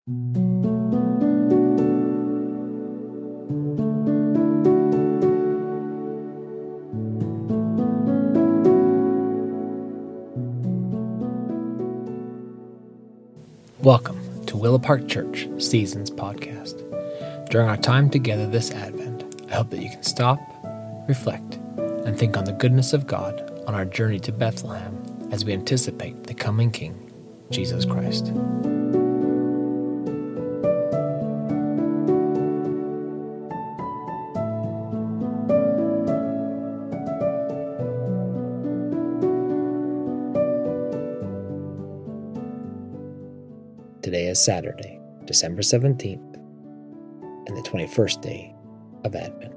Welcome to Willow Park Church Seasons Podcast. During our time together this Advent, I hope that you can stop, reflect, and think on the goodness of God on our journey to Bethlehem as we anticipate the coming King, Jesus Christ. Today is Saturday, December 17th, and the 21st day of Advent.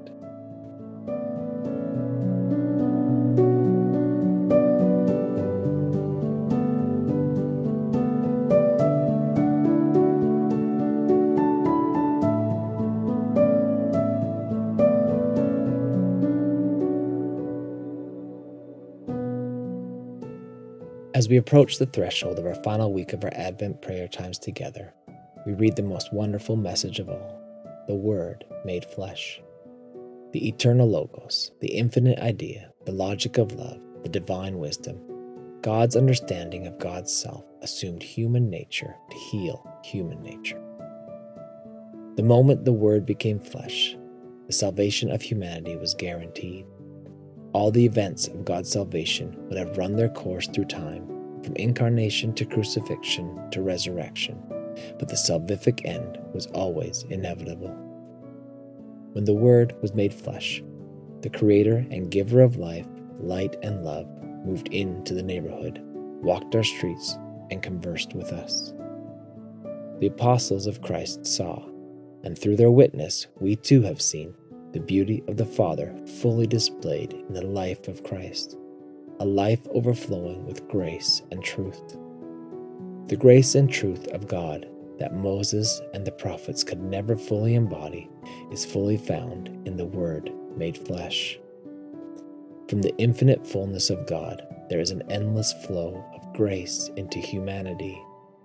As we approach the threshold of our final week of our Advent prayer times together, we read the most wonderful message of all, the Word made flesh. The eternal Logos, the infinite idea, the logic of love, the divine wisdom, God's understanding of God's self assumed human nature to heal human nature. The moment the Word became flesh, the salvation of humanity was guaranteed. All the events of God's salvation would have run their course through time, from incarnation to crucifixion to resurrection, but the salvific end was always inevitable. When the Word was made flesh, the Creator and Giver of life, light, and love moved into the neighborhood, walked our streets, and conversed with us. The apostles of Christ saw, and through their witness, we too have seen the beauty of the Father fully displayed in the life of Christ, a life overflowing with grace and truth. The grace and truth of God that Moses and the prophets could never fully embody is fully found in the Word made flesh. From the infinite fullness of God, there is an endless flow of grace into humanity.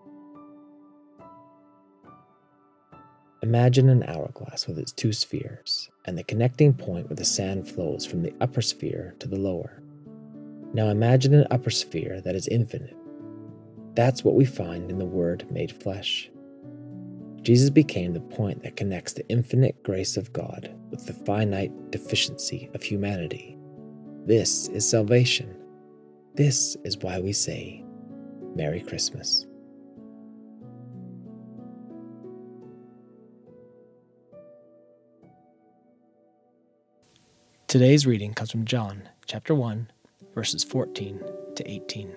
Imagine an hourglass with its two spheres, and the connecting point where the sand flows from the upper sphere to the lower. Now imagine an upper sphere that is infinite. That's what we find in the Word made flesh. Jesus became the point that connects the infinite grace of God with the finite deficiency of humanity. This is salvation. This is why we say, Merry Christmas. Today's reading comes from John chapter 1, verses 14 to 18.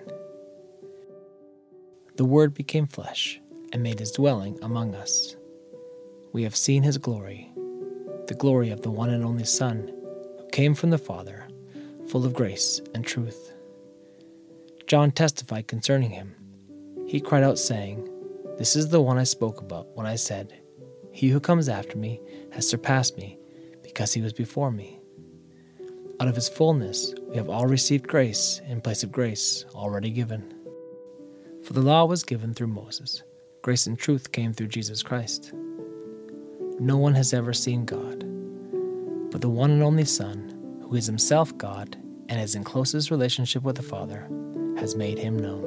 The Word became flesh and made his dwelling among us. We have seen his glory, the glory of the one and only Son, who came from the Father, full of grace and truth. John testified concerning him. He cried out, saying, "This is the one I spoke about when I said, 'He who comes after me has surpassed me, because he was before me.' Out of his fullness we have all received grace in place of grace already given. For the law was given through Moses. Grace and truth came through Jesus Christ. No one has ever seen God, but the one and only Son, who is himself God and is in closest relationship with the Father, has made him known."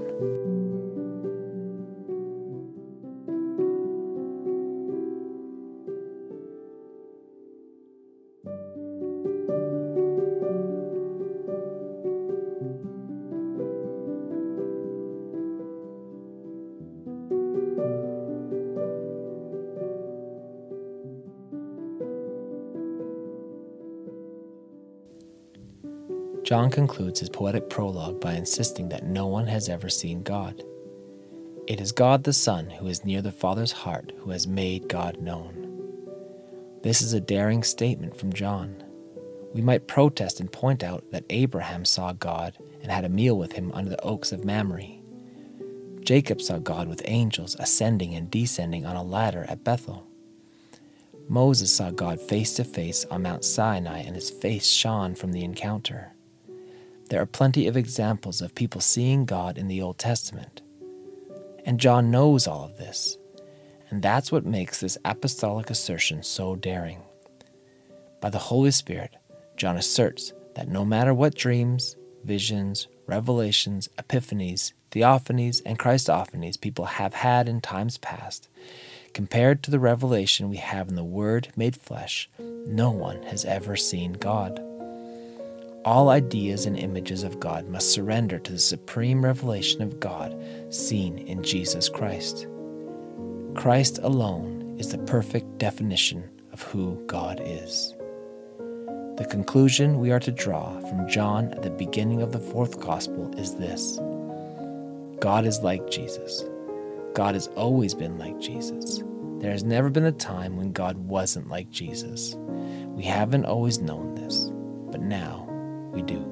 John concludes his poetic prologue by insisting that no one has ever seen God. It is God the Son who is near the Father's heart who has made God known. This is a daring statement from John. We might protest and point out that Abraham saw God and had a meal with him under the oaks of Mamre. Jacob saw God with angels ascending and descending on a ladder at Bethel. Moses saw God face to face on Mount Sinai, and his face shone from the encounter. There are plenty of examples of people seeing God in the Old Testament. And John knows all of this. And that's what makes this apostolic assertion so daring. By the Holy Spirit, John asserts that no matter what dreams, visions, revelations, epiphanies, theophanies, and Christophanies people have had in times past, compared to the revelation we have in the Word made flesh, no one has ever seen God. All ideas and images of God must surrender to the supreme revelation of God seen in Jesus Christ. Christ alone is the perfect definition of who God is. The conclusion we are to draw from John at the beginning of the fourth gospel is this: God is like Jesus. God has always been like Jesus. There has never been a time when God wasn't like Jesus. We haven't always known this, but now we do.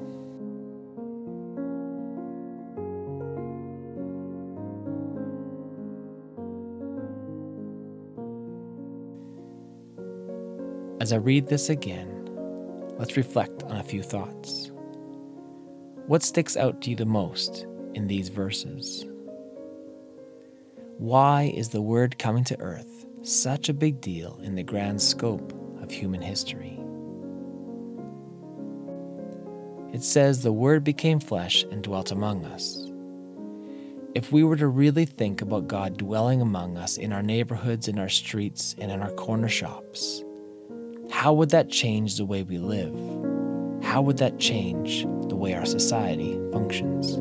As I read this again, let's reflect on a few thoughts. What sticks out to you the most in these verses? Why is the Word coming to earth such a big deal in the grand scope of human history? It says the Word became flesh and dwelt among us. If we were to really think about God dwelling among us in our neighborhoods, in our streets, and in our corner shops, how would that change the way we live? How would that change the way our society functions?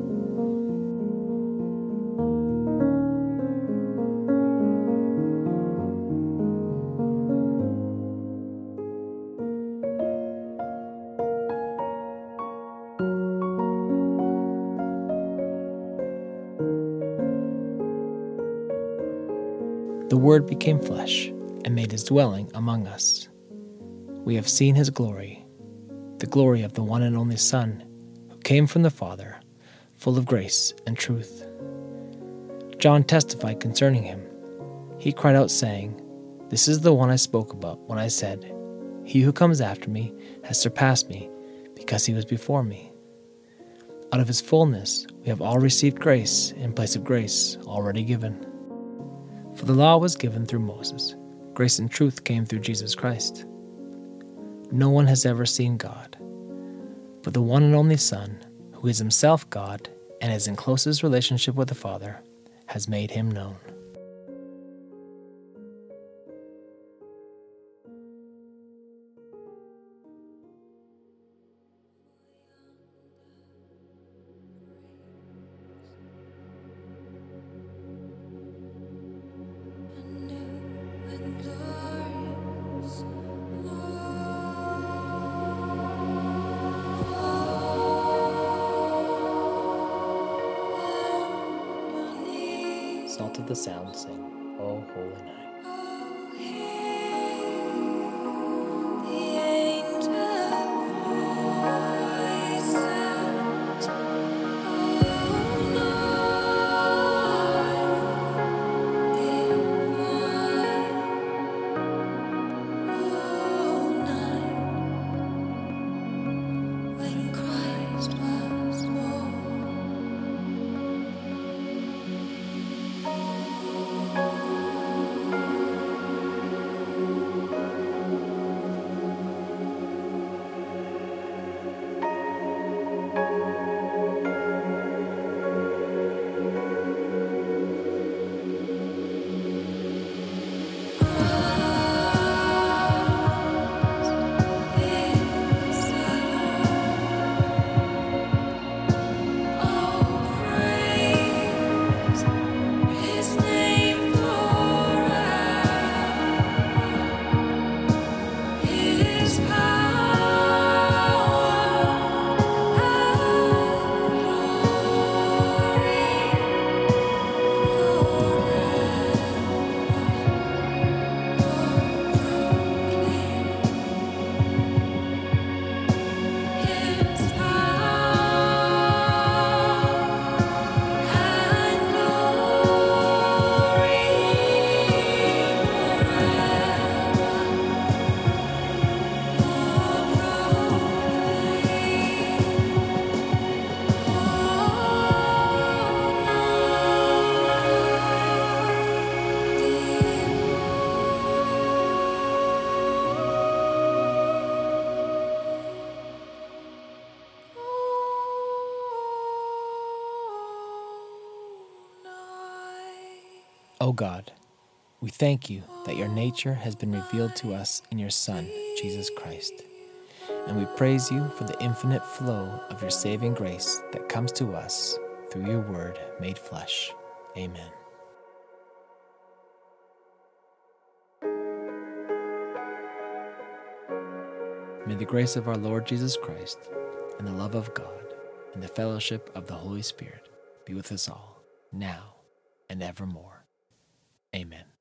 The Word became flesh and made his dwelling among us. We have seen his glory, the glory of the one and only Son, who came from the Father, full of grace and truth. John testified concerning him. He cried out, saying, "This is the one I spoke about when I said, 'He who comes after me has surpassed me, because he was before me.' Out of his fullness we have all received grace in place of grace already given. For the law was given through Moses. Grace and truth came through Jesus Christ. No one has ever seen God, but the one and only Son, who is himself God and is in closest relationship with the Father, has made him known." Salt of the Sound sing, "O Holy Night." O God, we thank you that your nature has been revealed to us in your Son, Jesus Christ. And we praise you for the infinite flow of your saving grace that comes to us through your Word made flesh. Amen. May the grace of our Lord Jesus Christ, and the love of God, and the fellowship of the Holy Spirit be with us all, now and evermore. Amen.